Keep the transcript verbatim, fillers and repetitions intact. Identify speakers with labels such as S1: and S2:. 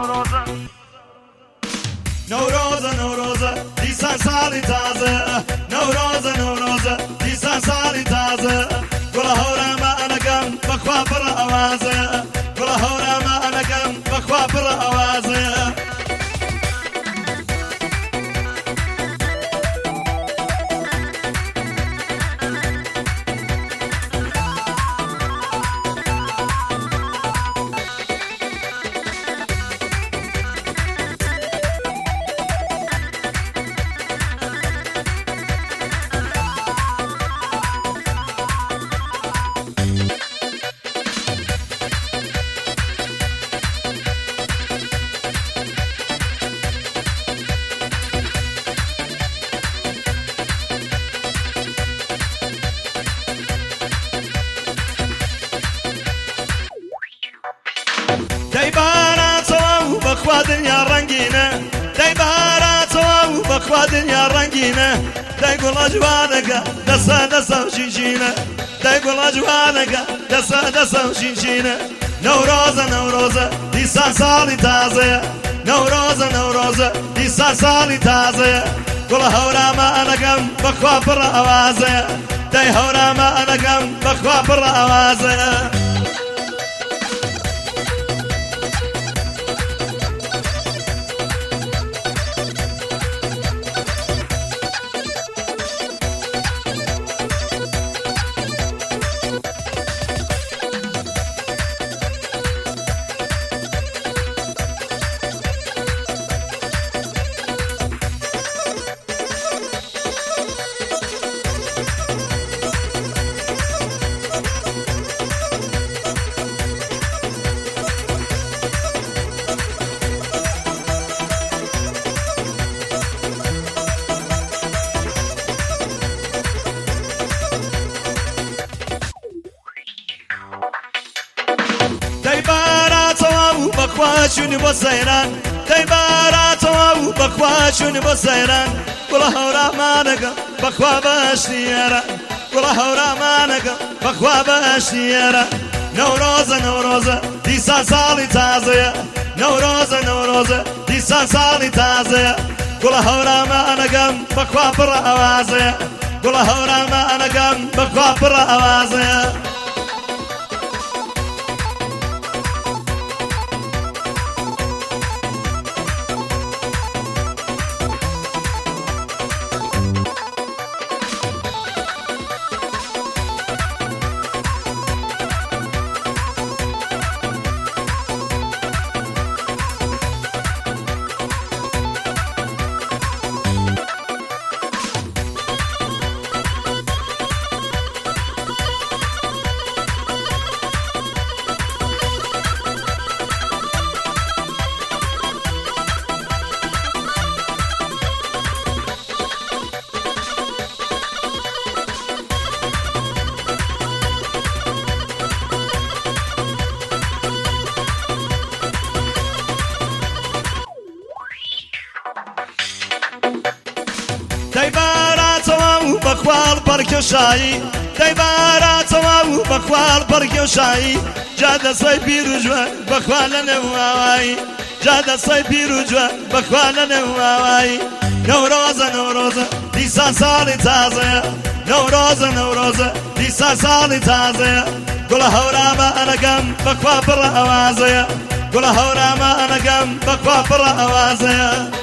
S1: نوروزە نوروزە دیسان ساڵی تازە نوروزە نوروزە دیسان ساڵی تازە گوڵە هەورامە ئەنەکەم بەخوا پڕە ئەوازە گوڵە هەورامە ئەنەکەم بەخوا پڕە ئەوازە دەی باراتەوە و بەخوا دنیا ڕەنگینە دەی باراتەوە و بەخوا دنیا ڕەنگینە دەی گوڵە جوانەکە دەسە دەسە و شینشینە دەی گوڵە جوانەکە دەسە دەسە و شینشینە نەورۆزە نەورۆزە دیسان ساڵی تازەیە نەورۆزە نەورۆزە دیسان ساڵی تازەیە گوڵە هەورامە ئەنەکەم بەخوا پڕە ئەوازەیە دەی هەورامە ئەنەکەم بەخوا پڕە ئەوازەیە دەی باراتەوە و بەخوا چوونی بۆ سەیران دەی باراتەوە و بەخوا چوونی بۆ سەیران گوڵە هەورامانەکەم بەخوا بەشتیێرە گوڵە هەورامانەکەم بەخوا بەشتیێرە نەورۆزە نەورۆزە دیسان ساڵی تازەیە نەورۆزە نەورۆزە دیسان ساڵی تازەیە گوڵە هەورامانەکەم بەخوا پڕە ئەوازەیە گوڵە هەورامانەکەم بەخوا پڕە ئەوازەیە دەی باراتەوە و بەخواڵ بەرکێشایی دەی باراتەوە و بەخواڵ بەرکێشایی جا دەسەی پیر و جوان بەخوا لە نێوهاوایی جا دەسەی پیر و جوان بەخوا لە نێوهاوایی نەورۆزە نەورۆزە دیسان ساڵی تازەیە نەورۆزە نەورۆزە دیسان ساڵی تازەیە گوڵە هەورامە ئەنەکەم بەخوا پڕە ئەوازەیە گوڵە هەورامە ئەنەکەم بەخوا پڕە ئەوازەیە